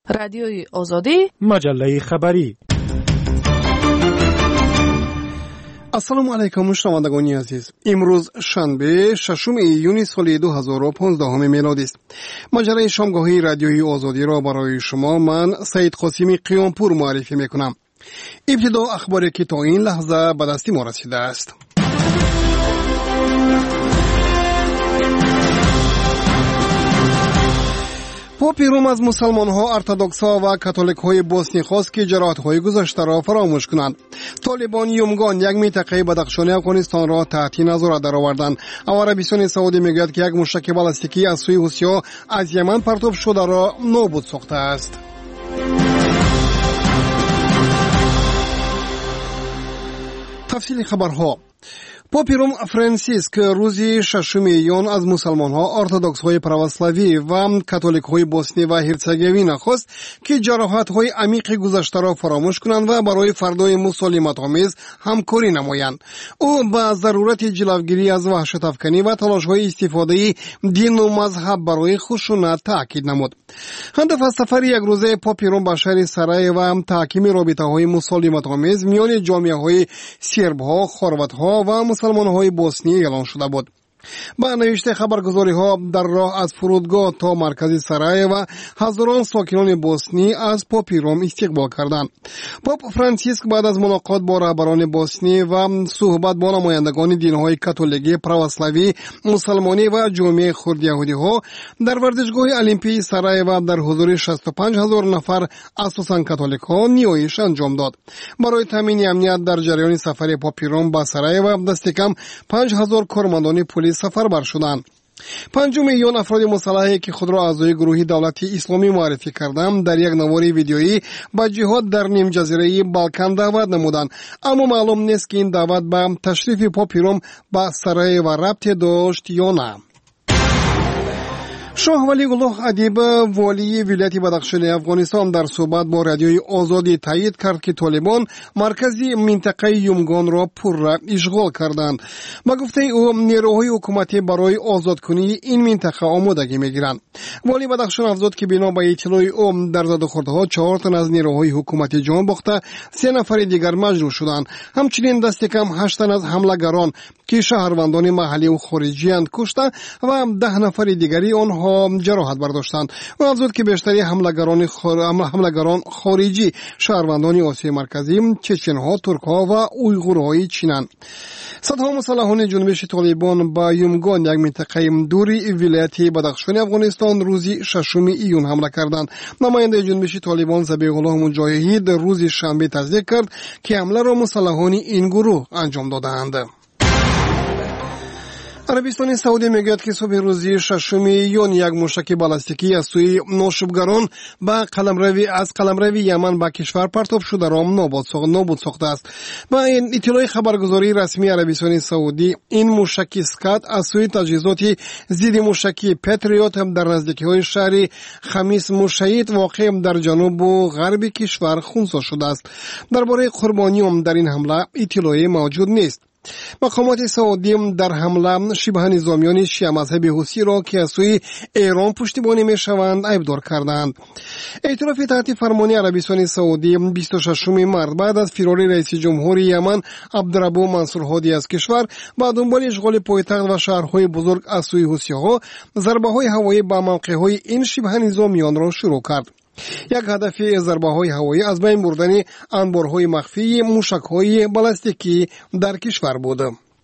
رادیوی آزادی، مجله خبری. السلام علیکم شنوندگان عزیز. امروز شنبه 6 ایون سال 2015 میلادی است. مجله شامگاهی رادیوی آزادی را برای شما من سید قاسمی قیامپور معرفی میکنم. ابتدا اخباری که تا این لحظه به دست ما رسیده است. پاپ روم از مسلمان ها، ارتدوکس ها و کاتولیک های بوسنی خواست که جراحت های گذشته را فراموش کنند. طالبان یومگان یک منطقه بدخشانی افغانستان را تحت نظارت درآوردند. عربستان سعودی میگوید که یک موشک بالستیکی از سوی حوثی‌ها از یمن پرتاب شده را نابود ساخته است. تفصیل خبرها. پاپ روم فرانسیسک روز 6 ایون از مسلمان ها، ارتدوکس های پرواسلاوی و کاتولیک های بوسنی و هرزگوین خواست که جراحت های عمیق گذشته را فراموش کنند و برای فردای مسالمت آمیز همکاری نمایند. او با ضرورت جلوگیری از وحشت افکنی و تلاش های استفاده دین و مذهب برای خشونت تاکید نمود. هدف از سفر یک روزه پاپ روم به شهر سرایو تحکیم رابطه های مسالمت آمیز میان جامعه های سرب ها، خروات ها و مسلمان های بوسنی اعلان شده بود. با نوشته خبرگزاری ها در راه از فرودگاه تا مرکز سرایو هزاران ساکنان بوسنی از پاپ روم استقبال کردند. پاپ فرانسیسک بعد از ملاقات با رهبران بوسنی و صحبت با نمایندگان دین‌های کاتولیک، پرواسلاوی، مسلمانی و جامعه خرد یهودی ها در ورزشگاه المپی سرایو در حضور 65,000 نفر اساساً کاتولیک ها نیایش انجام داد. برای تامین امنیت در جریان سفر پاپ روم به سرایو دست کم 5,000 کارمندان پلیس سفربر شدند. 5 میلیون افراد مسلحی که خود را اعضای گروه دولت اسلامی معرفی کردند در یک نوار ویدیویی با جهاد در نیم جزیره بالکان دعوت نمودند، اما معلوم نیست که این دعوت به تشریف پاپ روم به سرایو ربطی داشت یا نه. شاه ولی الله ادیب والی ولایت بدخشان افغانستان در صحبت با رادیوی آزادی تایید کرد که طالبان مرکزی منطقه یومگان را پر اشغال کردند. با گفته او نیروهای حکومتی برای آزادکنی این منطقه آمادگی میگیرند. والی بدخشان افزود که بنا به اطلاع او در زدوخوردها 4 تن از نیروهای حکومتی جان باخته، 3 نفر دیگر مجروح شدند. همچنین دست کم 8 تن از حملگران که شهروندان محلی و خارجی اند کشته و 10 نفر دیگری آنها جراحت برداشتند. و افزود که بیشتری حملگران خارجی شهروندان آسیای مرکزی، چچنها، ترکها و اویغورهای چینند. صدها مسلحان جنبش طالبان با یومگان، یک منطقه دوری ولایت بدخشان افغانستان، روز 6 ایون حمله کردند. نماینده جنبش طالبان ذبیح الله مجاهد روز شنبه تصدیق کرد که حمله را مسلحان این گروه انجام دادند. عربستان سعودی میگوید که صبح روز 6 ایون یک موشک بالستیکی از سوی ناشبگران با قلمروی یمن به کشور پرتاب شده را نابود ساخته است. با این اطلاع خبرگزاری رسمی عربستان سعودی، این موشک اسکات از سوی تجهیزات ضد موشکی پتریوت در نزدیکی شهر خمیس مشهید واقع در جنوب و غرب کشور خونسا شده است. درباره قربانیان در این حمله اطلاعی موجود نیست. مقامات سعودی در حمله شبه نظامیان شیعه مذهبی حوثی را که از سوی ایران پشتیبانی میشوند عیبدار کردند. ائتلاف تحت فرمانی عربستان سعودی 26 مارس بعد از فرار رئیس جمهور یمن عبدالربو منصور هادی از کشور با دنبال اشغال پایتخت و شهرهای بزرگ از سوی حوثی‌ها ضربه‌های هوایی به موقع‌های این شبه نظامیان را شروع کرد. یک هدف ضربه‌های هوایی از بین بردن انبارهای مخفی موشک‌های بالستیکی در کشور بود.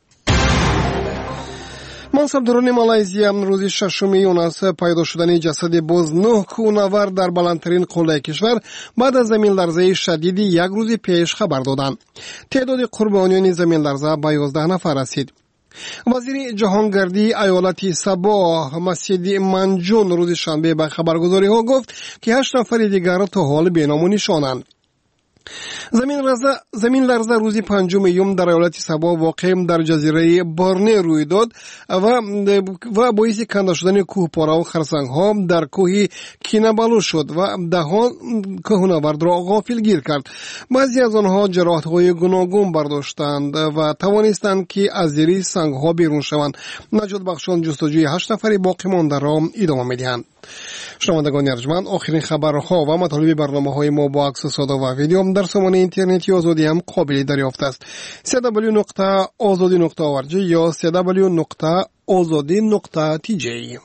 منصبداران مالزیا روز 6 ایون از پیدا شدن جسد باز 9 کوهنورد در بلندترین قله کشور بعد از زمین لرزه شدید یک روز پیش خبر دادند. تعداد قربانیان زمین لرزه به 11 نفر رسید. وزیر جهانگردی ایالت سبا مسجد منجون روز شنبه به خبرگزاری ها گفت که 8 نفر دیگر تا حال بینام و نشانند. زمین لرزه روز 5 یوم در ایالت سبا واقع در جزیره بورنئو روی داد و باعث کنده شدن کوهپاره و خرسنگ ها در کوه کینابالو شد و دهان کوهنورد را غافلگیر کرد. بعضی از آنها جراحت های گوناگون برداشتند و توانستند که از زیر سنگ ها بیرون شوند. نجات بخشان جستجوی 8 نفر باقی مانده را ادامه میدهند. شنوندگان ارجمند، آخرین خبرها و مطالب برنامه‌های ما با عکس و صدا و ویدیو در سامانه اینترنتی آزادی هم قابل دریافت است. www.azadi.org یا www.azadi.tj.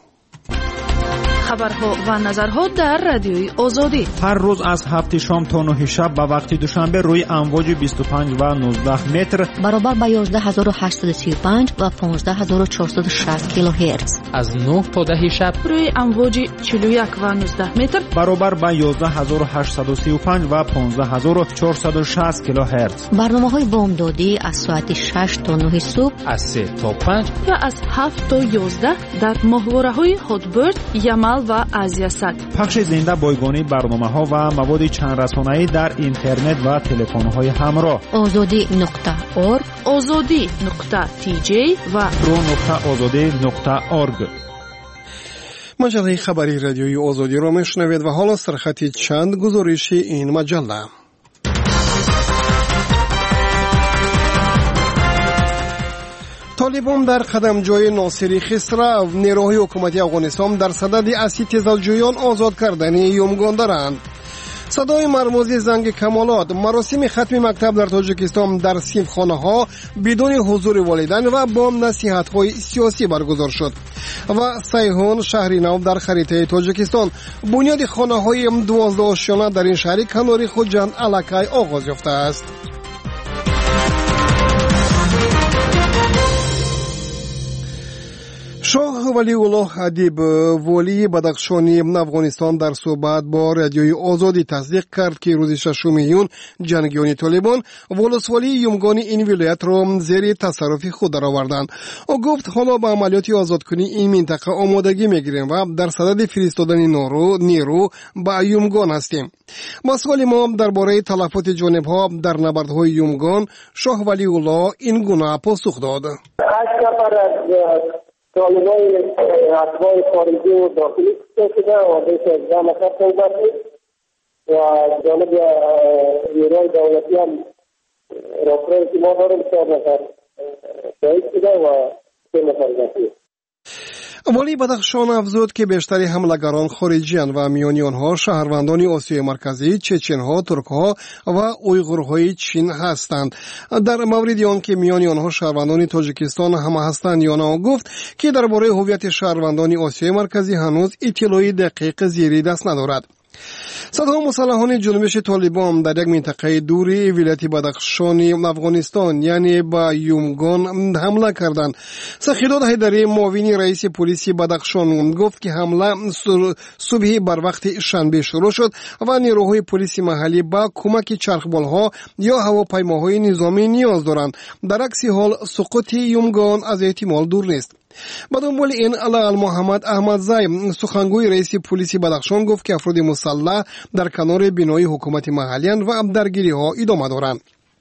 خبرها و نظرها در رادیوی آزادی هر روز از 7 شام تا 9 شب به وقت دوشنبه روی امواج 25 و 19 متر برابر با 11835 و 15460 کیلوهرتز. از 9 تا 10 شب روی امواج 41 و 19 متر برابر با 11835 و 15460 کیلوهرتز. برنامه‌های بامدادی از ساعت 6 تا 9 صبح، از 3 تا 5 و از 7 تا 11 در ماهواره‌های هاتبرد، یمل و آزیاسات. پخش زنده بایگانی برنامه‌ها و مواد چند رسانه‌ای در اینترنت و تلفن‌های همراه. azadi.org، azadi.tj و pro.azadi.org. مجله خبری رادیوی آزادی را میشنوید و حالا سرخطی چند گزارش این مجله. طالبان در قدمجوی ناصری خسرو نیروهای حکومتی افغانستان در صدد اسیر تزلجویان آزاد کردن یومگان دارند. صدای مرموزی زنگ کمالات، مراسم ختم مکتب در تاجیکستان در صنفخانه‌ها بدون حضور والدین و با نصیحت‌های سیاسی برگزار شد. و سیهون شهری نو در خریطه تاجیکستان، بنیاد خانه‌های 12 آشیانه در این شهر کناری خوجند الکای آغاز یافته است. شاه ولی الله ادیب ولی بدخشانی افغانستان در صحبت با رادیوی آزادی تصدیق کرد که روز 6 میون جنگیان طالبان ولسوالی یومگان این ولایت را زیر تصرف خود درآوردند. او گفت حالا به عملیات آزادکنی این منطقه آمادگی میگیریم و در صدد فرستادن نیرو به یومگان هستیم. با سوال ما درباره تلفات جانبها در نبردهای یومگان، شاه ولی الله این گونه پاسخ داد. طالبای اتباع خارجی و داخلی کشته شده و بیش از 10 نفر پیدا شد و جانب نیروهای دولتی هم راپورایی که ما داریم 4 نفر شهید شده و 3 نفر زخمی. ولی بدخشان افزود که بیشتر حملگران خارجیان و میانی آنها شهروندان آسیای مرکزی، چچنها، ترکها و اویغورهای چین هستند. در موردی آن که میانی آنها شهروندان تاجیکستان هم هستند یا نه، گفت که درباره هویت شهروندان آسیای مرکزی هنوز اطلاعی دقیق زیر دست ندارد. صدها مسلحان جنبش طالبان در یک منطقه دوری ولایت بدخشان افغانستان یعنی با یومگان حمله کردند. سخیداد حیدری معاون رئیس پلیس بدخشان گفت که حمله صبح بر وقت شنبه شروع شد و نیروهای پلیس محلی با کمک چرخبالها یا هواپیماهای نظامی نیاز دارند. در عکس حال سقوط یومگان از احتمال دور نیست. با دنبال این علال محمد احمدزی سخنگوی رئیس پلیس بدخشان گفت که افراد مسلح در کنار بینای حکومت محلی و درگیری ها ادامه دارند.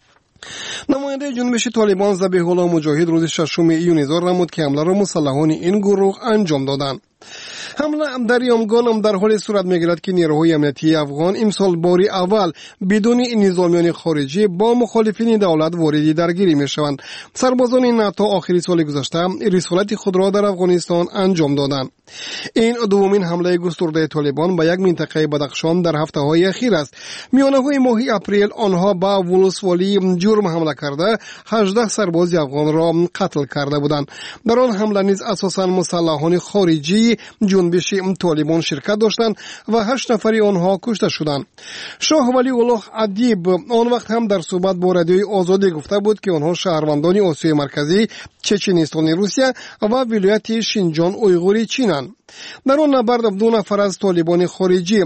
نماینده جنبش طالبان ذبیح الله مجاهد روز 6 ایون اظهار نمود که حمله را مسلحان این گروه انجام دادند. حمله در یومگان در حال صورت می‌گیرد که نیروهای امنیتی افغان امسال باری اول بدون نظامیان خارجی با مخالفین دولت وارد درگیری می‌شوند. سربازان ناتو آخری سال گذشته رسالت خود را در افغانستان انجام دادند. این دومین حمله گسترده طالبان به یک منطقه بدخشان در هفته‌های اخیر است. میانه‌های ماه اپریل آنها با ولسوالی جرم حمله کرده 18 سرباز افغان را قتل کرده بودند. در آن حمله نیز اساساً مسلحان خارجی جنبش طالبان شرکت داشتند و 8 نفر آنها کشته شدند. شاه ولی الله ادیب آن وقت هم در صحبت با رادیوی آزادی گفته بود که آنها شهروندان آسیای مرکزی، چچنستان روسیه و ولایت شینجان اویغوری چینند. در آن نبرد 2 نفر از طالبان خارجی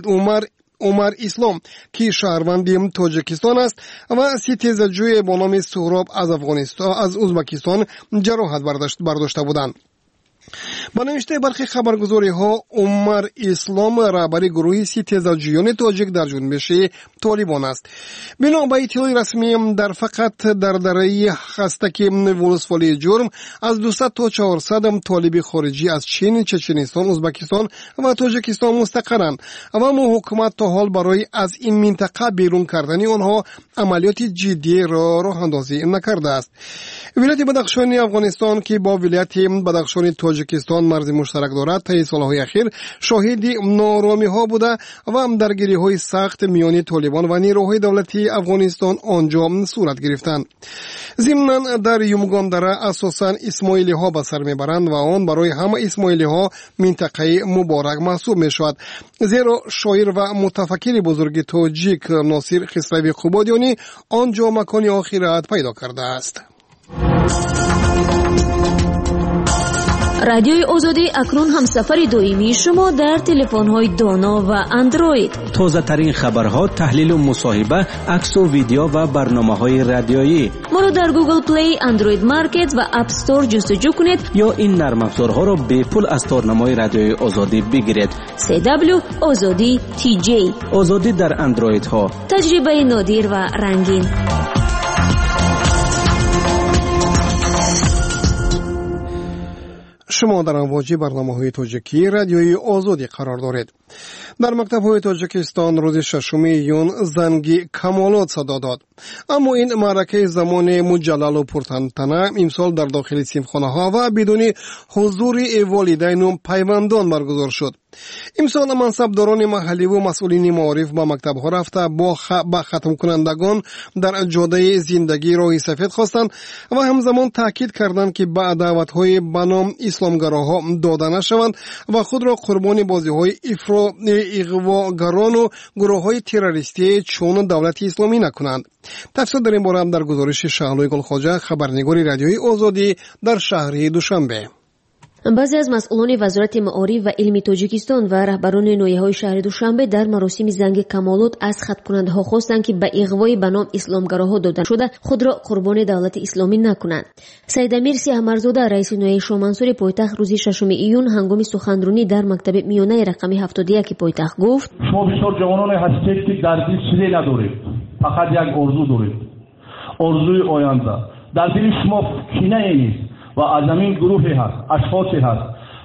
عمر اسلام که شهروند تاجیکستان است و 3 تزلجوی با نام سهراب از ازبکستان جراحت برداشته بودند. با نوشته برخی خبرگزاری‌ها عمر اسلام رهبر گروه ستیزجویان تاجیک در جنبش طالبان است. بنا به اطلاع رسمی در فقط در دره خستک ولسوالی جرم از 200 تا 400 طالب خارجی از چین، چچنستان، ازبکستان و تاجیکستان مستقرند و حکومت تا حال برای از این منطقه بیرون کردن آنها عملیات جدی را راه اندازی نکرده است. ولایت بدخشان افغانستان که با ولایت بدخشان تاجیکستان مرز مشترک دارد طی سالهای اخیر شاهد نارامی‌ها بوده و درگیری‌های سخت میان طالبان و نیروهای دولتی افغانستان آنجا صورت گرفتند. ضمناً در یومگان دره اساساً اسماعیلی‌ها به سر میبرند و آن برای همه اسماعیلی‌ها منطقه مبارک محسوب میشود، زیرا شاعر و متفکر بزرگ تاجیک ناصر خسروی قبادیانی آنجا مکان آخرت پیدا کرده است. رادیوی آزادی اکنون همسفر دائمی شما در تلفن‌های دانا و اندروید. تازه ترین خبرها، تحلیل و مصاحبه، عکس و ویدیو و برنامه‌های رادیویی. ما را در گوگل پلی، اندروید مارکت و اپ استور جستجو کنید یا این نرم افزارها را به پول از تارنمای رادیوی آزادی بگیرید. CW آزادی TJ. آزادی در اندروید ها. تجربه نادر و رنگین. شما در امواج برنامه‌های تاجیکی رادیوی آزادی قرار دارید. در مکتب‌های تاجیکستان روز 6 ایون زنگ کمالات صدا داد. اما این معرکه زمان مجلل و پرتنطنه امسال در داخل صنفخانه‌ها و بدون حضور والدین و پیوندان برگزار شد. امسال منصبداران محلی و مسئولین معارف با مکتب‌ها رفته با ختم کنندگان در جاده زندگی راه سفید خواستند و همزمان تاکید کردند که با دعوت‌های بنام اسلامگراها داده نشوند و خود را قربانی بازی‌های اغواگران و گروه‌های تروریستی چون دولت اسلامی نکنند. تفصیل در این باره در گزارش شهلوی گلخواجه، خبرنگار رادیوی آزادی در شهر دوشنبه. بعضی از مسئولان وزارت معارف و علم تاجیکستان و رهبران ناحیه‌های شهر دوشنبه در مراسم زنگ کمالات از خط کننده‌ها خواستند که به اغوای به نام اسلامگراها داده شده خود را قربان دولت اسلامی نکنند. سید امیر سیحمرزاده رئیس ناحیه شاهمنصور پایتخت روز 6 ایون هنگام سخنرانی در مکتب میانه رقم 71 پایتخت گفت: شما بسیار جوانان هستید که در دل چیزی ندارید، فقط یک آرزو دارید، آرزوی آینده. در دل شما کینه نیست و از این گروهی هست، اشخاصی هست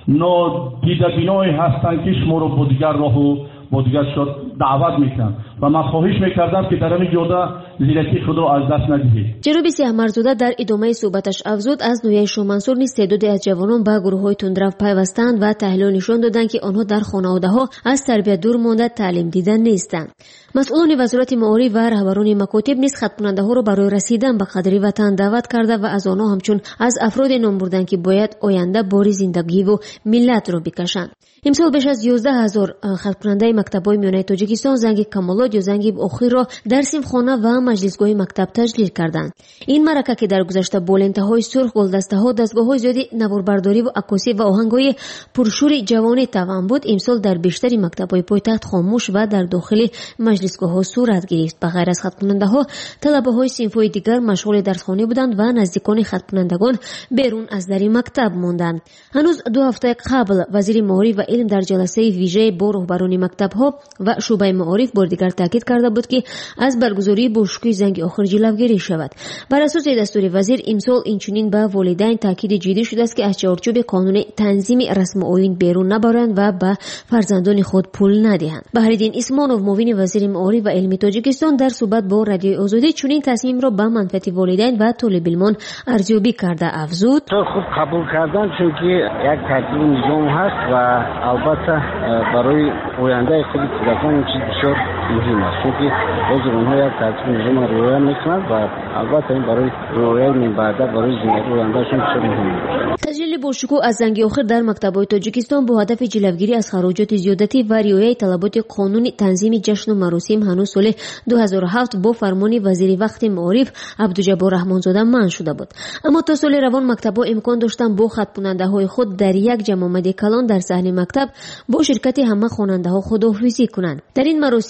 نادیده بینایی هستند که شما را با دیگر راه و با دیگر شد دعوت میکنند و من خواهش میکردم که در این جاده زیرکی خود را از دست ندهید. جناب سیحمرزاده در ادامه صحبتش افزود از ناحیه شاهمنصور نیز تعدادی از جوانان به گروه‌های تندرو پیوستند و تحلیل نشان دادند که آنها در خانواده‌ها از تربیت دور مانده تعلیم دیده نیستند. مسئولان وزارت معارف و رهبران مکاتب نیز خط کننده‌ها را برای رسیدن به قدر وطن دعوت کرده و از آنها همچون از افراد نام بردند که باید آینده بار زندگی و ملت را بکشند. امسال بیش از 11000 خط کننده مکتب‌های میانه تاجیکستان زنگ کمالات یا زنگ اخیر را در صنفخانه و مجلسگاه مکتب تجلیل کردند. این معرکه که در گذشته با لنته‌های سرخ، گلدسته‌ها، دستگاه‌های زیادی نواربرداری و عکاسی و آهنگ‌های پرشور جوانی توان بود، امسال در بیشتر مکتب‌های پایتخت خاموش و در داخل مجلسگاه‌ها صورت گرفت. به غیر از خط کننده‌ها، طلبه‌های صنف‌های دیگر مشغول درسخوانی بودند و نزدیکان خط کنندگان بیرون از در مکتب ماندند. هنوز 2 هفته قبل وزیر معارف و علم در جلسه ویژه با رهبران مکتب‌ها و شعبه معارف بار دیگر تاکید کرده بود که از برگزاری باشگوی زنگ آخر جلوگیری شود. بر اساس دستور وزیر امسال اینچنین به والدین تاکید جدی شده است که از چارچوب قانون تنظیم رسم آیین بیرون نبرند و به فرزندان خود پول ندهند. بهرالدین اسمانوف معاون وزیر معارف و علم تاجیکستان در صحبت با رادیوی آزادی چنین تصمیم را به منفعت والدین و طالب علمان ارزیابی کرده افزود: خوب قبول کردن چون که یک ترتیب نظام هست و البته برای آینده خود کودکان این چیز بسیار مهم است، چون که اونها یک ترتیب نظام را رعایت میکنند و البته این برای رعایت من بعد برای زندگی آیندهشون بسیار مهم است. تسجیل باشکوه از زنگ آخر در مکتب‌های تاجیکستان با هدف جلوگیری از خراجات زیادتی و رعایت طلبات قانون تنظیم جشن و مراسم هنوز سال 2007 با فرمان وزیر وقت معارف عبدالجبار رحمانزاده منع شده بود. اما تا سال روان مکتب‌ها امکان داشتند با خط کننده‌های خود در یک جمع آمد کلان در صحن مکتب با شرکت همه خواننده‌ها خداحافظی کنند. در این مراسم 40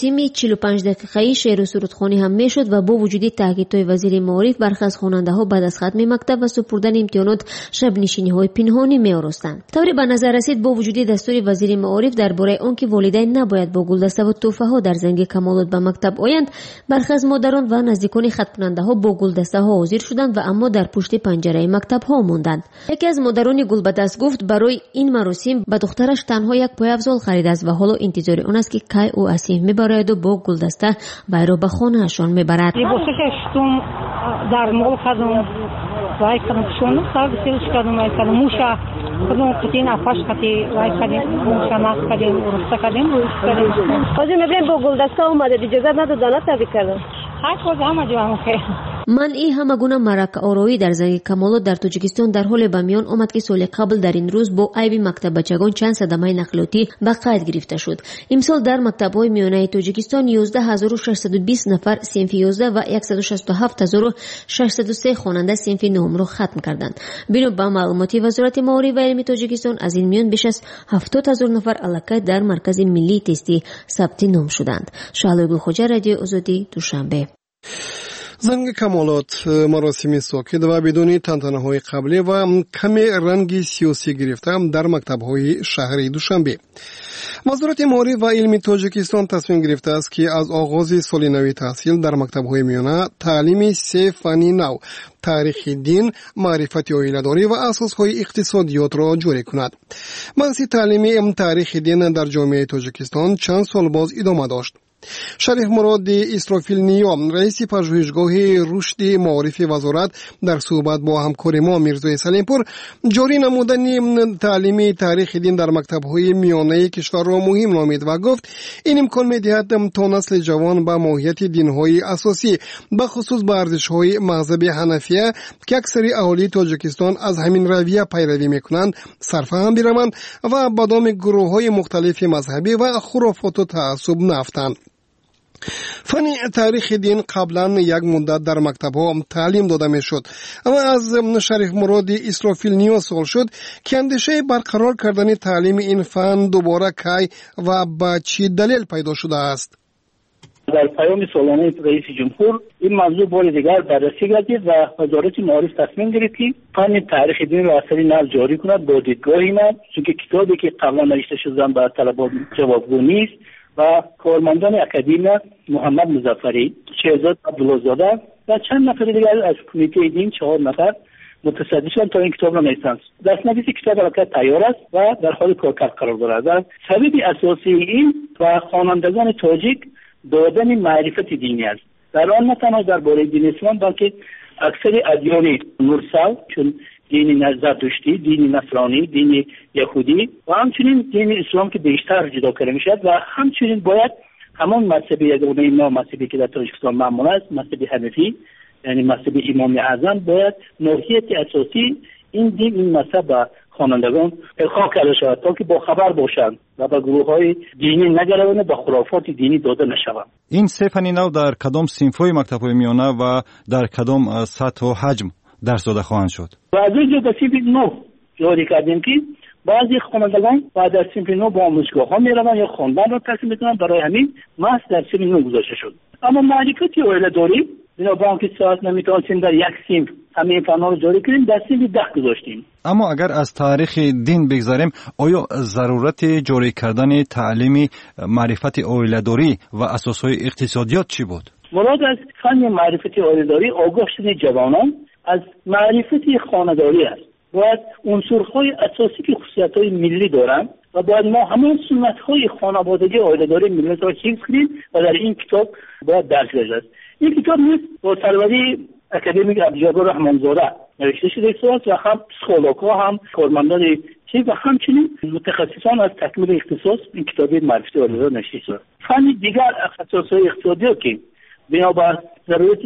45 دقیقه‌ای شعر و سرودخوانی هم میشد و با وجود تاکیدهای وزیر معارف برخی از خواننده‌ها بعد از ختم مکتب و سپردن امتحانات شب نشینی‌های پنهانی می‌آراستند. طوری به نظر رسید با وجود دستور وزیر معارف درباره آنکه والدین نباید با گلدسته و تحفه‌ها در زنگ کمالات به مکتب آیند، برخی از مادران و نزدیکان خط کننده‌ها با گلدسته‌ها حاضر شدند و اما در پشت پنجره مکتب‌ها ماندند. یکی از مادران گل به دست گفت برای این مراسم به دخترش تنها یک پایافزال خرید است و حالا انتظار آن است که کی او اسیم میبرد و با گلدسته وی را به خانه‌شان میبرد. در مول کردم وای کردم شون سال بسیارش کردم وای کردم موشا کدوم قطعین افاش قطعی وای کردیم موشا ناس کردیم ورسته کردیم رویش کردیم خواهی میبینیم با گلدسته اومده اجازه ندادانه تبی کردم من این همه گونه مرک آرایی در زنگ کمالات در تاجیکستان در حال به میان آمد که سال قبل در این روز با عیب مکتب بچگان چند صدمه نقلاتی به قید گرفته شد. امسال در مکتب‌های میانه تاجیکستان 11620 نفر صنف 11 و 167603 خواننده صنف 9 را ختم کردند. بنا به معلومات وزارت معارف و علم تاجیکستان از این میان بیش از 70000 نفر الکی در مرکز ملی تستی ثبت نام شدند. شهلا گلخوجه، رادیو آزادی، دوشنبه. زنگ کمالات مراسم ساکت و بدون تنتنه‌های قبلی و کمی رنگ سیاسی گرفته در مکتب‌های شهری دوشنبه. وزارت معارف و علم تاجیکستان تصمیم گرفته است که از آغاز سال نو تحصیل در مکتب‌های میانه تعلیم 3 فن نو، تاریخ دین، معرفت عائله‌داری و اساس‌های اقتصادیات را جاری کند. بحث تعلیم تاریخ دین در جامعه تاجیکستان چند سال باز ادامه داشت. شریف مراد اسرافیل نیا، رئیس پژوهشگاه رشد معارف وزارت، در صحبت با همکار ما میرزای سلیمپور جاری نمودن تعلیم تاریخ دین در مکتب‌های میانه کشور را مهم نامید و گفت این امکان می‌دهد تا نسل جوان به ماهیت دین‌های اساسی به خصوص به ارزش‌های مذهب حنفیه که اکثر اهالی تاجیکستان از همین رویه پیروی می‌کنند سرفهم بروند و به دام گروه‌های مختلف مذهبی و خرافات و تعصب نافتند. فن تاریخ دین قبلا یک مدت در مکتب‌ها تعلیم داده میشد، اما از شریف مراد اسرافیل نیا سوال شد که اندیشه برقرار کردن تعلیم این فن دوباره کی و با چه دلیل پیدا شده است. در پیام سالانه رئیس جمهور این موضوع بار دیگر بررسی گردید و وزارت معارف تصمیم گرفت که فن تاریخ دین را اثری نو جاری کند با دیدگاهی نو، چون که کتابی که قبلا نوشته شده به طلبات جوابگو نیست و کارمندان اکادمی محمد مظفری، شهزاد عبدالله‌زاده و چند نفر دیگر از کمیته دین 4 نفر متصدی شدند تا این کتاب را نویسند. دستنویس کتاب البته تیار است و در حال کارکرد قرار دارد. سبب اساسی این و خوانندگان تاجیک دادن معرفت دینی است. در آن نه تنها درباره دین اسلام بلکه اکثر ادیان مرسل چون دین زرتشتی، دین نصرانی، دین یهودی و همچنین دین اسلام که بیشتر جدا کرده میشد و همچنین باید همان مذهب یگانه ما مذهبی که در تاجیکستان معمول است، مذهب حنفی یعنی مذهب امام اعظم، باید ماهیت اساسی این دین این مذهب به خوانندگان القا کرده شود تا که با خبر باشند و به گروه‌های دینی نگروند و به خرافات دینی داده نشوند. این 3 فن نو در کدام صنف‌های مکتب‌های میانه و در کدام سطح و حجم درس داده خواهند شد؟ و از اینجا به صنف 9 جاری کردیم که بعضی خوانندگان بعد از صنف 9 با آموزشگاه‌ها میروند یا خواندن را تحصیل میکنند. برای همین محض در صنف 9 گذاشته شد. اما معرفت عائله‌داری بنابراین که ساعت نمیتونستیم در یک صنف همه فن‌ها رو جاری کنیم، در صنف 10 گذاشتیم. اما اگر از تاریخ دین بگذاریم، آیا ضرورت جاری کردن تعلیم معرفت عائله‌داری و اساسهای اقتصادیات چی بود؟ مراد از فن معرفت عائله‌داری آگاه شدن جوانان از معرفت خانه‌داری است. باید عنصرهای اساسی که خصوصیت‌های ملی دارند و باید ما همون سنت‌های خانوادگی عائله‌داری ملی را حفظ کنیم و در این کتاب باید درس بشه. این کتاب نیست با سروری اکادمیک عبدالجبار رحمانزاده نوشته شده است و هم پسیکولوژها هم کارمندان و همچنین متخصصان از تکمیل اختصاص این کتاب معرفت عائله‌داری نوشته شده. فن دیگر اختصاص‌های اقتصادی که بنابر ضرورت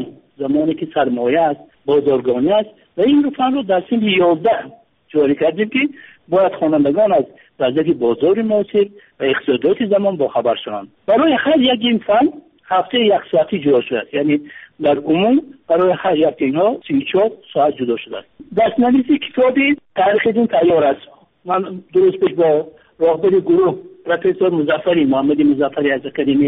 زمانی که سرمایه است، بازارگانی است و این فن رو در صنف 11 جاری کردیم که باید خوانندگان از وضعیت بازار معاصر و اقتصادیات زمان با خبر شوند. برای هر یک این فن هفته 1 ساعتی جدا شده است، یعنی در عموم برای هر یک اینها 34 ساعت جدا شده است. دستنویس کتاب تاریخ دین تیار است. من درست پیش با راهبر گروه پروفسور مظفری محمد مظفری از اکادمی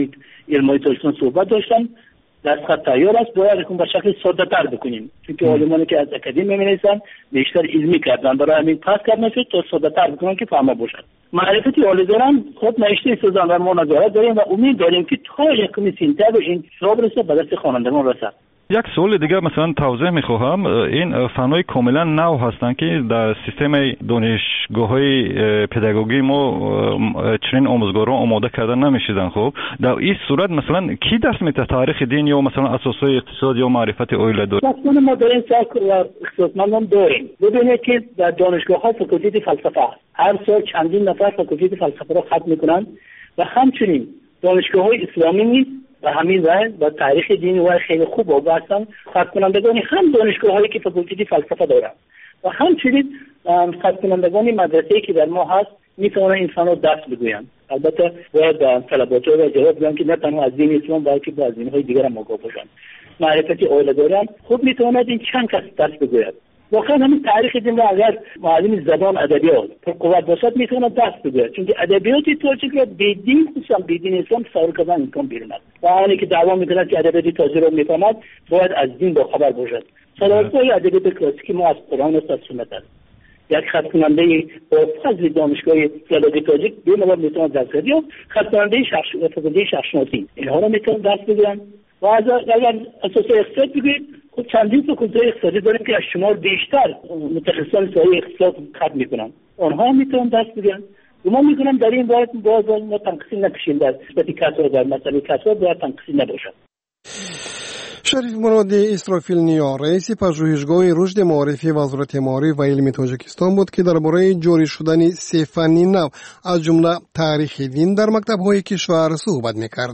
علمای تاجیکستان صحبت داشتم. دستخط تیار است، باید به شکل ساده تر بکنیم، چون عالمانی که از اکادمی می‌نویسن بیشتر علمی کردن، برای همین پس کردن شد تا ساده تر بکنن که فهمه باشد. معرفتی عالی دارن خود نوشته سازن و ما نظارت داریم و امید داریم که تا یکمی سینتر این کتاب رسه به دست خوانندگان رسد. یک سوال دیگه مثلا توضیح میخواهم، این فنای کاملا نو هستند که در سیستم دانشگاه‌های پداگوژی ما چنین آموزگاران آماده کردن نمیشدن. خب در این صورت مثلا کی درس میده تاریخ دین یا مثلا اساسهای اقتصاد یا معرفت عائله داره؟ مثلا ما در این سال اقتصادمندان داریم. ببینید که در دانشگاه‌ها فاکولته فلسفه هر سال چندین نفر فاکولته فلسفه را ختم میکنن و همچنین دانشگاه‌های اسلامی نیز و همین و تاریخ دینی و خیلی خوب وابستن ختم کنندگان هم دانشگاه‌هایی که فاکولته فلسفه دارن و همچنین ختم کنندگان مدرسه‌ای که در ما هست میتونن این فن رو درس بگوین. البته باید طلبات‌ها را جواب بدن که نه تنها از دین اسلام بلکه با دین‌های دیگر هم آگاه باشن. معرفتی عائله دارن خود میتواند این چند کس درس بگوید. واقعا همین تاریخ دین را اگر معلم زبان ادبیات پر قوت باشد میتونه درس بگوید، چون ادبیات تاجیک را بدین خصوصا بدین اسلام سوار کردن امکان بیرون است و آنی که دعوا میکند که ادبیات تاجیک را میفهمد باید از دین با خبر باشد. سلاسل ادبیات کلاسیکی ما از قرآن و سنت است. یک خط کننده با فضل دانشگاه فلسفه تاجیک دو نوع میتونه درس بدهد یا خط کننده شخصشناسی اینها را میتونه درس بگیرن و اگر اساس اقتصاد بگویید خب چندین فاکولته اقتصادی داریم که از شمار بیشتر متخصصان سایه اقتصاد ختم میکنن، آنها میتونن درس بگیرن. ما میکنم در این باید ما تنقیصی نکشیم در نسبت کسب در مسئله کسب باید تنقیصی نباشد. شریف مرادی اسرافیل نیا رئیس پژوهشگاه رشد معرفی وزارت معارف و علم تاجیکستان بود که درباره جاری شدن سه فن نو از جمله تاریخ دین در مکتب‌های کشور صحبت می‌کرد.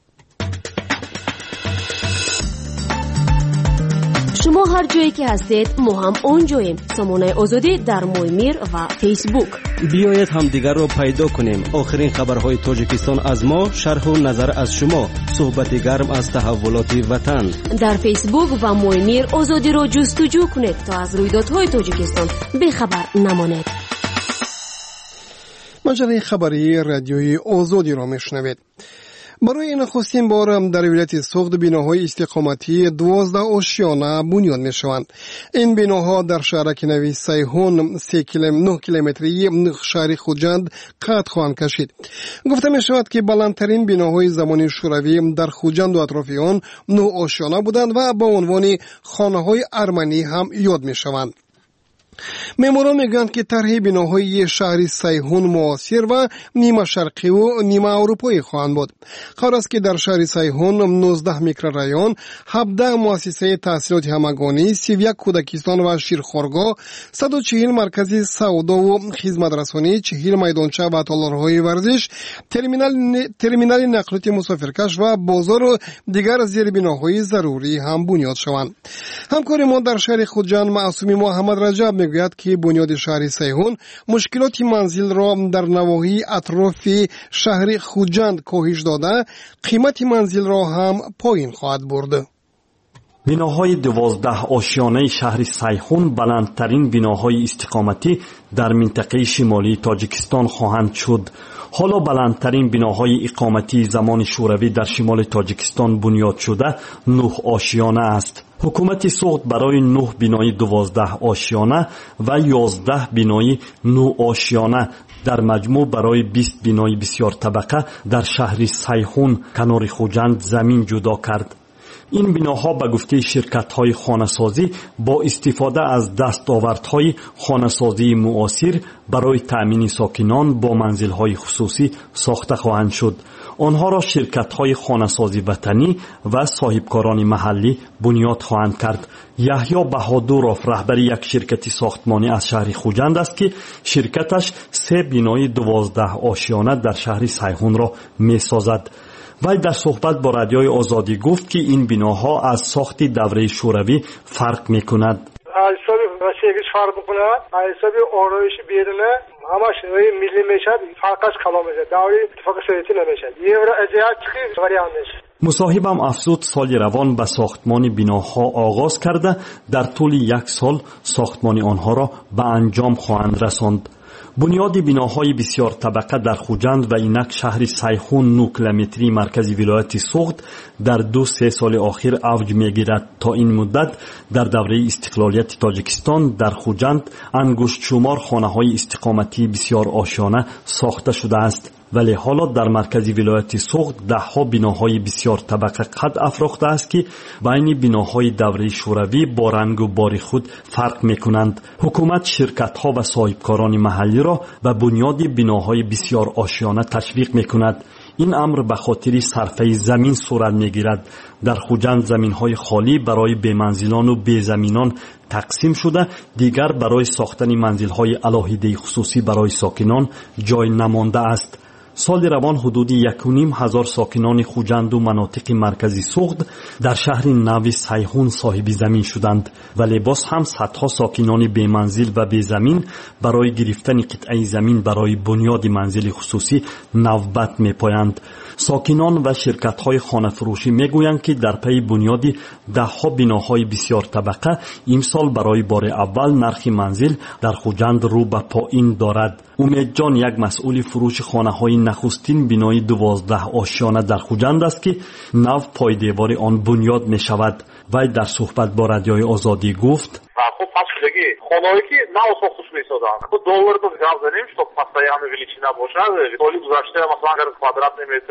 شما هر جایی که هستید ما هم اونجاییم. سامانه آزادی در مویمیر و فیسبوک. بیایید همدیگر رو پیدا کنیم. آخرین خبرهای تاجیکستان از ما، شرح و نظر از شما، صحبت گرم از تحولات وطن. در فیسبوک و مویمیر آزادی رو جستجو کنید تا از رویدادهای تاجیکستان بخبر نمانید. مجله خبری رادیوی آزادی را میشنوید. برای نخستین بار در ولایت سوخت بیناهای استقامتی 12 آشیانه بنیاد می شوند. این بیناها در شهرک نوی سیهون 9 کیلومتری شهر خوجند قد خواهند کشید. گفته می شود که بلندترین بیناهای زمانی شوروی در خوجند و اطراف آن 9 آشیانه بودند و با عنوان خانه های ارمنی هم یاد می شوند. معماران میگویند که طرح بناهای شهر سیهون معاصر و نیمه شرقی و نیمه اروپایی خواهند بود. قرار است که در شهر سیهون 19 میکرورایون، 17 مؤسسه تحصیلات همگانی، 31 کودکستان و شیرخوارگاه، 140 مرکز سودا و خدمترسانی، 40 میدانچه و تالارهای ورزش، ترمینال نقلیات مسافرکش و بازار و دیگر زیر بناهای ضروری هم بنیاد شوند. همکار ما در شهر خوجند معصومی محمد رجب میگوید که بنیاد شهر سیهون مشکلات منزل را در نواحی اطراف شهر خوجند کاهش داده، قیمت منزل را هم پایین خواهد برد. بناهای 12 آشیانه شهر سیهون بلندترین بناهای استقامتی در منطقه شمالی تاجیکستان خواهند شد. حالا بلندترین بناهای اقامتی زمان شوروی در شمال تاجیکستان بنیاد شده 9 آشیانه است. حکومت سوخت برای 9 بنای 12 آشیانه و 11 بنای 9 آشیانه در مجموع برای 20 بنای بسیار طبقه در شهر سیهون کنار خوجند زمین جدا کرد. این بناها به گفته شرکت‌های خانه‌سازی با استفاده از دستاوردهای خانه‌سازی معاصر برای تأمین ساکنان با منزل‌های خصوصی ساخته خواهند شد. آنها را شرکت‌های خانه‌سازی وطنی و صاحبکاران محلی بنیاد خواهند کرد. یحیی بهادرов رهبر یک شرکت ساختمانی از شهر خوجند است که شرکتش 3 بنای 12 آشیانه در شهر سیهون را می‌سازد. وی در صحبت با رادیوی آزادی گفت که این بناها از ساخت دوره شوروی فرق می‌کند. حسابی وسیعش فرق می‌کند. حسابی آرایش بیرونه همش ملی میشد، فرقش کلام میشه. دوره اتفاق سوویتی نمیشه. یه ور اجازه چی ولی اندش. مصاحبم افزود سال روان به ساختمان بناها آغاز کرده در طول 1 سال ساختمان آنها را به انجام خواهند رساند. بنیاد بیناهای بسیار طبقه در خوجند و اینک شهر سیخون 9 کیلومتری مرکزی ولایت سوخت در 2-3 سال اخیر اوج میگیرد. تا این مدت در دوره استقلالیت تاجیکستان در خوجند انگشت شمار خانه‌های استقامتی بسیار آشیانه ساخته شده است، ولی حالا در مرکزی ولایت سوخت 10 بناهای بسیار طبقه قد افراخته است که بین بناهای دوره شوروی با رنگ و بار خود فرق میکنند. حکومت شرکت‌ها و صاحبکاران محلی را به بنیاد بناهای بسیار آشیانه تشویق میکند. این امر به خاطر صرفه زمین صورت میگیرد. در خوجند زمین‌های خالی برای بی‌منزلان و بی‌زمینان تقسیم شده، دیگر برای ساختن منزل‌های علاهیده خصوصی برای ساکنان جای نمانده است. سال روان حدود 1,500 ساکنان خوجند و مناطق مرکزی سوخت در شهر نو سیحون صاحب زمین شدند، ولی باز هم صدها ساکنان بی منزل و بی زمین برای گرفتن قطعه زمین برای بنیاد منزل خصوصی نوبت می پایند. ساکنان و شرکت‌های خانه فروشی میگویند که در پی بنیاد 10 بناهای بسیار طبقه امسال برای بار اول نرخ منزل در خوجند رو به پایین دارد. امید جان یک مسئول فروش خانه‌های نخستین بنای 12 آشیانه در خوجند است که نو پایدیوار آن بنیاد می شود. وی در صحبت با رادیوی آزادی گفت: خب پس شدگی خانه‌ای که نو ساخته می‌شدند خب دلار تو حساب زدیم що постоянно величина бошад доли гузашта масалан агар квадратный метр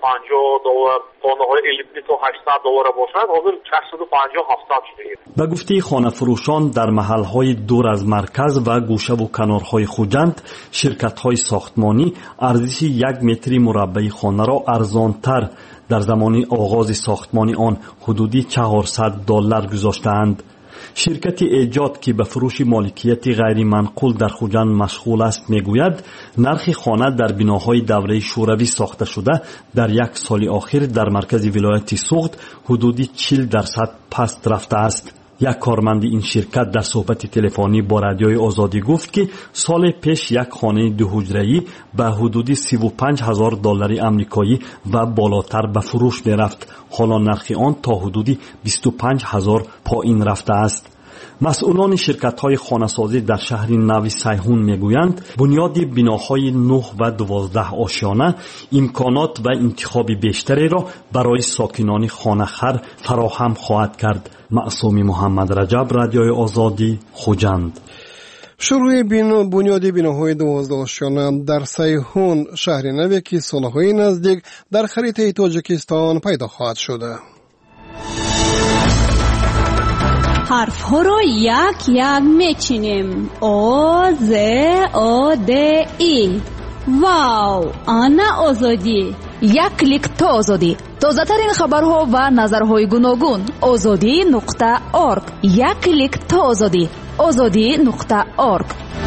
$750 خانه‌های الپی تو $800 бошад ҳозир $650-700 шуд. به گفته خانه فروشان در محل‌های دور از مرکز و گوشه و کنارهای خوجند شرکت‌های ساختمانی ارزش 1 متر مربع خانه را ارزان‌تر در زمان آغاز ساختمان آن حدودی $400 گذاشتند. شرکت ایجاد که به فروش مالکیت غیر منقول در خوجند مشغول است میگوید نرخ خانه در بناهای دوره شوروی ساخته شده در 1 سال اخیر در مرکز ولایت سوخت حدودی 40% پست رفته است. یک کارمند این شرکت در صحبت تلفنی با رادیوی آزادی گفت که سال پیش یک خانه 2 حجره‌ای به حدود $35,000 آمریکایی و بالاتر به فروش می رفت. حالا نرخ آن تا حدود $25,000 پایین رفته است. مسئولان شرکت‌های خانه‌سازی در شهر نو سیحون میگویند بنیاد بناهای 9 و 12 آشیانه امکانات و انتخاب بیشتری را برای ساکنان خانه‌خوار فراهم خواهد کرد. معصوم محمد رجب، رادیوی آزادی، خوجند. شروع بنیاد بناهای 12 آشیانه در سیحون شهر نوی که سالهای نزدیک در خریطه تاجیکستان پیدا خواهد شد. حرف ها را یک یک میچینیم. او ز او د ای. واو، آنا آزادی. یک کلیک تا آزادی. تازه ترین خبرها و نظرهای گوناگون. azadi.org. یک کلیک تا آزادی. azadi.org.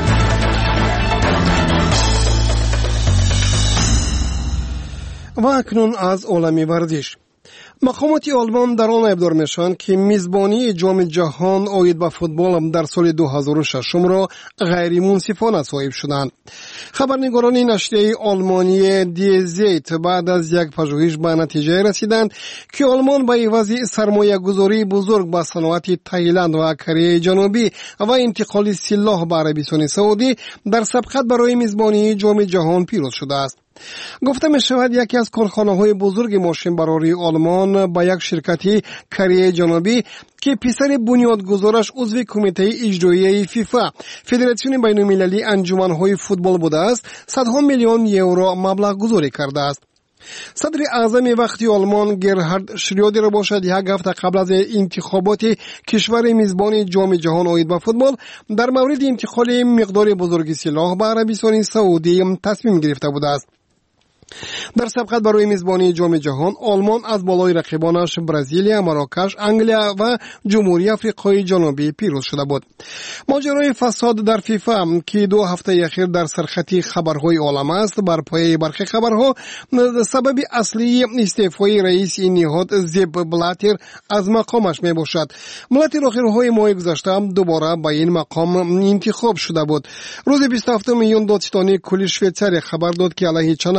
و اکنون از عالمی ورزش. مقامات آلمان در آن ابدار میشن که میزبانی جام جهان آید به فوتبال در سال 2006 را غیر منصفانه صاحب شدند. خبرنگاران نشریه آلمانی دی زیت بعد از یک پژوهش به نتیجه رسیدند که آلمان به عوض سرمایه گذاری بزرگ به صنعت تایلند و کره جنوبی و انتقال سلاح به عربستان سعودی در سبقت برای میزبانی جام جهان پیروز شده است. گفته می شود یکی از کارخانه‌های بزرگ ماشین براری آلمان با یک شرکتی کره جنوبی که پسر بنیادگذارش عضو کمیته اجرایی فیفا فدراسیون بین‌المللی انجمن‌های فوتبال بوده است، صدها میلیون یورو مبلغ گذاری کرده است. صدر اعظم وقتی آلمان گرهارد شرودر باشد یک هفته قبل از انتخابات کشور میزبان جام جهان آید به فوتبال در مورد انتقال مقدار بزرگ سلاح به عربستان سعودی تصمیم گرفته بوده است. در سبقت برای میزبانی جام جهان آلمان از بالای رقیبانش برزیل، مراکش، انگلیا و جمهوری آفریقای جنوبی پیروز شده بود. ماجرای فساد در فیفا که 2 هفته اخیر در سرخط خبرهای عالم است بر پایه برخی خبرها سبب اصلی استعفای رئیس این نهاد زیب بلاتر از مقامش می باشد. بلاتر آخرهای ماه گذشته دوباره به این مقام انتخاب شده بود. روز 27 میلیون دادستانی کل شویتزاری خبر داد که علیه چند نفر از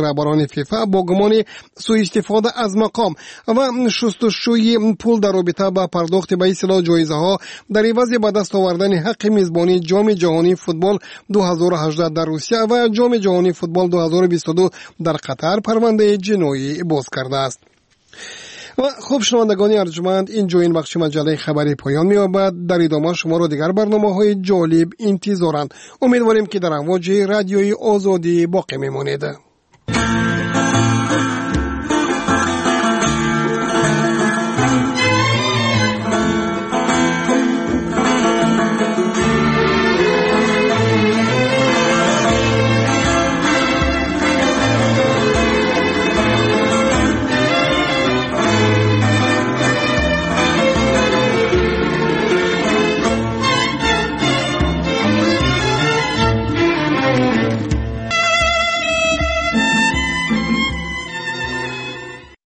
رهبران فیفا با گمان سوء استفاده از مقام و شستشوی پول در رابطه با پرداخت به اصطلاح جایزه ها در عوض به دست آوردن حق میزبانی جام جهانی فوتبال 2018 در روسیه و جام جهانی فوتبال 2022 در قطر پرونده جنایی باز کرده است. و خوب شنوندگان ارجمند، اینجا این بخش مجله خبری پایان می‌یابد. در ادامه شما را دیگر برنامه‌های جالب انتظارند. امیدواریم که در امواج رادیوی آزادی باقی میمانید.